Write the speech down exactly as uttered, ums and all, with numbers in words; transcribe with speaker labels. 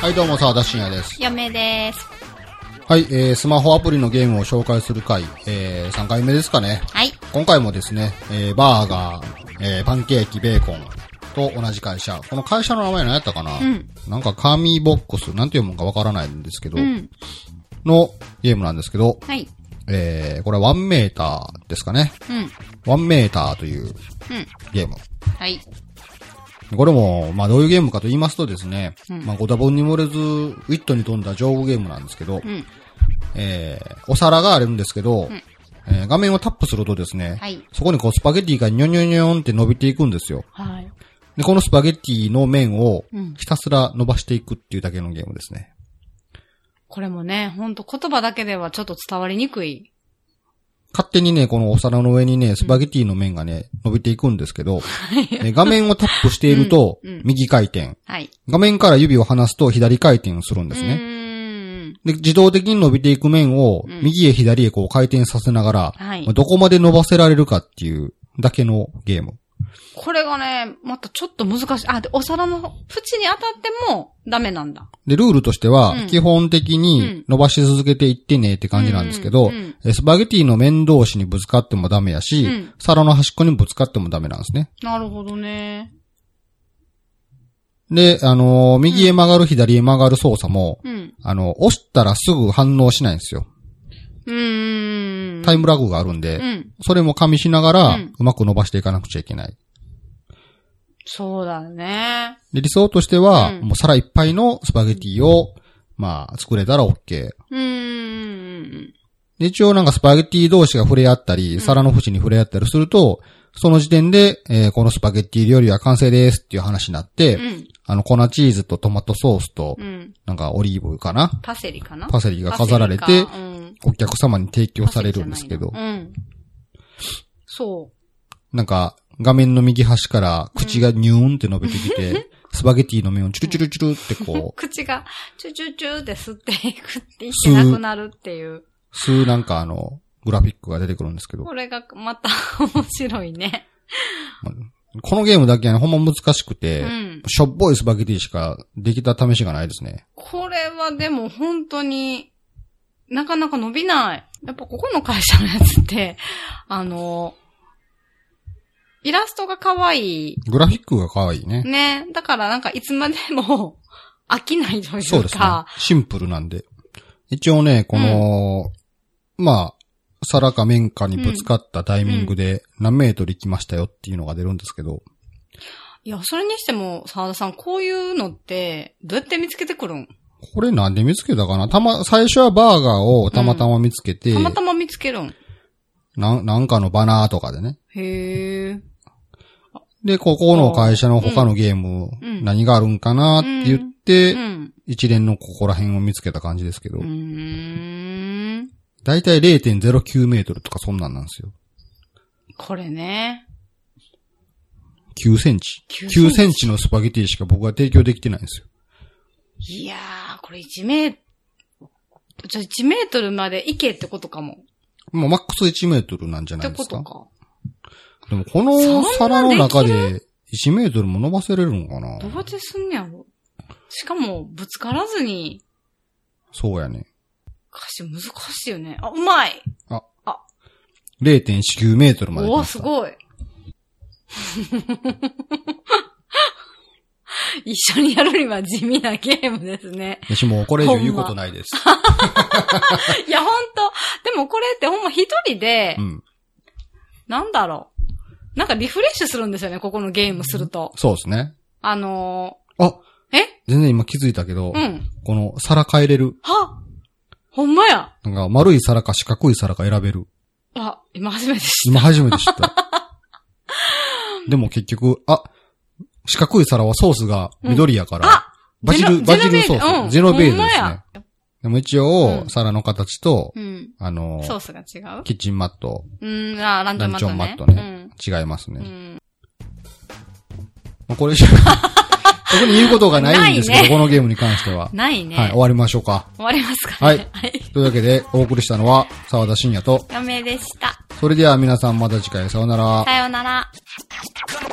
Speaker 1: はいどうも沢田信也です。
Speaker 2: 嫁です。
Speaker 1: はい、えー、スマホアプリのゲームを紹介する回、えー、さんかいめですかね。
Speaker 2: はい。
Speaker 1: 今回もですね、えー、バーガー、えー、パンケーキ、ベーコンと同じ会社。この会社の名前何やったかな、うん、なんか紙ボックス、なんて読むかわからないんですけど、うん、のゲームなんですけど、
Speaker 2: はい。
Speaker 1: えー、これはワンメーターですかね。うん。ワンメーターというゲーム。
Speaker 2: うん、はい。
Speaker 1: これも、まあどういうゲームかと言いますとですね、うん、まあご多分に漏れず、ウィットに富んだジョーグゲームなんですけど、うん、えー、お皿があるんですけど、うん、えー、画面をタップするとですね、はい、そこにこうスパゲッティがニョニョニョンって伸びていくんですよ。はい。で、このスパゲッティの面をひたすら伸ばしていくっていうだけのゲームですね。
Speaker 2: これもね、ほんと言葉だけではちょっと伝わりにくい。
Speaker 1: 勝手にね、このお皿の上にね、スパゲティの面がね、うん、伸びていくんですけど、画面をタップしていると、右回転、はい。画面から指を離すと左回転するんですね。うんで、自動的に伸びていく面を、右へ左へこう回転させながら、はい、どこまで伸ばせられるかっていうだけのゲーム。
Speaker 2: これがね、またちょっと難しい。あ、で、お皿の縁に当たってもダメなんだ。
Speaker 1: で、ルールとしては、うん、基本的に伸ばし続けていってねって感じなんですけど、うんうん、スパゲティの面同士にぶつかってもダメやし、うん、皿の端っこにぶつかってもダメなんですね。
Speaker 2: なるほどね。
Speaker 1: で、あのー、右へ曲がる、左へ曲がる操作も、うん、あの、押したらすぐ反応しないんですよ。うーんタイムラグがあるんで、うん、それも加味しながら、うまく伸ばしていかなくちゃいけない。
Speaker 2: そうだね。
Speaker 1: で、理想としては、うん、もう皿いっぱいのスパゲティを、まあ、作れたら OK。うーん。で、一応なんかスパゲティ同士が触れ合ったり、うん、皿の縁に触れ合ったりすると、その時点で、えー、このスパゲティ料理は完成ですっていう話になって、うん、あの、粉チーズとトマトソースと、うん、なんかオリーブかな
Speaker 2: パセリかな
Speaker 1: パセリが飾られて、うん、お客様に提供されるんですけど。うん、
Speaker 2: そう。
Speaker 1: なんか、画面の右端から口がニューンって伸びてきて、うん、スパゲティの面をチュルチュルチュルってこう。
Speaker 2: 口がチュチュチュって吸っていくっていけなくなるっていう。
Speaker 1: 吸うなんかあの、グラフィックが出てくるんですけど。
Speaker 2: これがまた面白いね。
Speaker 1: このゲームだけは、ね、ほんま難しくて、うん、しょっぽいスパゲティしかできた試しがないですね。
Speaker 2: これはでも本当になかなか伸びない。やっぱここの会社のやつって、あの、イラストが可愛い。
Speaker 1: グラフィックが可愛いね。
Speaker 2: ね。だからなんかいつまでも飽きないというか。
Speaker 1: そうですね。シンプルなんで。一応ね、この、うん、まあ、皿か面かにぶつかったタイミングで何メートル行きましたよっていうのが出るんですけど。うん、
Speaker 2: いや、それにしても、沢田さん、こういうのって、どうやって見つけてくるん？
Speaker 1: これなんで見つけたかなたま、最初はバーガーをたまたま見つけて。うん、
Speaker 2: たまたま見つけるん？
Speaker 1: な、なんかのバナーとかでね。
Speaker 2: へー。
Speaker 1: で、ここの会社の他のゲーム、うん、何があるんかなって言って、うんうん、一連のここら辺を見つけた感じですけど。うーんだいたい れいてんゼロきゅう メートルとかそんなんなんですよ。
Speaker 2: これね。
Speaker 1: きゅうセンチ。きゅうセンチのスパゲティしか僕は提供できてないんですよ。
Speaker 2: いやー、これいちメートル、じゃあいちメートルまで行けってことかも。
Speaker 1: もうマックスいちメートルなんじゃないですか。ってことか。でもこの皿の中でいちメートルも伸ばせれるのかな？
Speaker 2: どうやってすんねやろ？しかもぶつからずに。
Speaker 1: そうやね。
Speaker 2: 歌詞難しいよね。あ、うまい。
Speaker 1: あ、あ、れいてんよんきゅう メートルまで来ま
Speaker 2: した。おー、すごい。一緒にやるには地味なゲームですね。
Speaker 1: 私もうこれ以上言うことないです。
Speaker 2: いや、ほんと。でもこれってほんま一人で、うん、なんだろう。なんかリフレッシュするんですよね、ここのゲームすると。
Speaker 1: そうですね。
Speaker 2: あの
Speaker 1: ー、あ、え全然今気づいたけど、うん、この皿変えれる。
Speaker 2: はほんまや。
Speaker 1: なんか丸い皿か四角い皿か選べる。
Speaker 2: あ、今初めて知った。
Speaker 1: 今初めて知った。でも結局、あ、四角い皿はソースが緑やから、うん、あバジル、バジルソース、うん、ジェノベーゼですね。でも一応、うん、皿の形と、うん、あの、
Speaker 2: ソースが違うキ
Speaker 1: ッチンマット。
Speaker 2: うん、あ、ランチョンマットね。ランチョンマット
Speaker 1: ね。うん、違いますね。うん、これ特に言うことがないんですけど、ね、このゲームに関しては。
Speaker 2: ないね。
Speaker 1: はい、終わりましょうか。
Speaker 2: 終わりますかね。
Speaker 1: はい。はい、というわけで、お送りしたのは、沢田信也と、
Speaker 2: 嫁でした。
Speaker 1: それでは皆さんまた次回、さようなら。
Speaker 2: さようなら。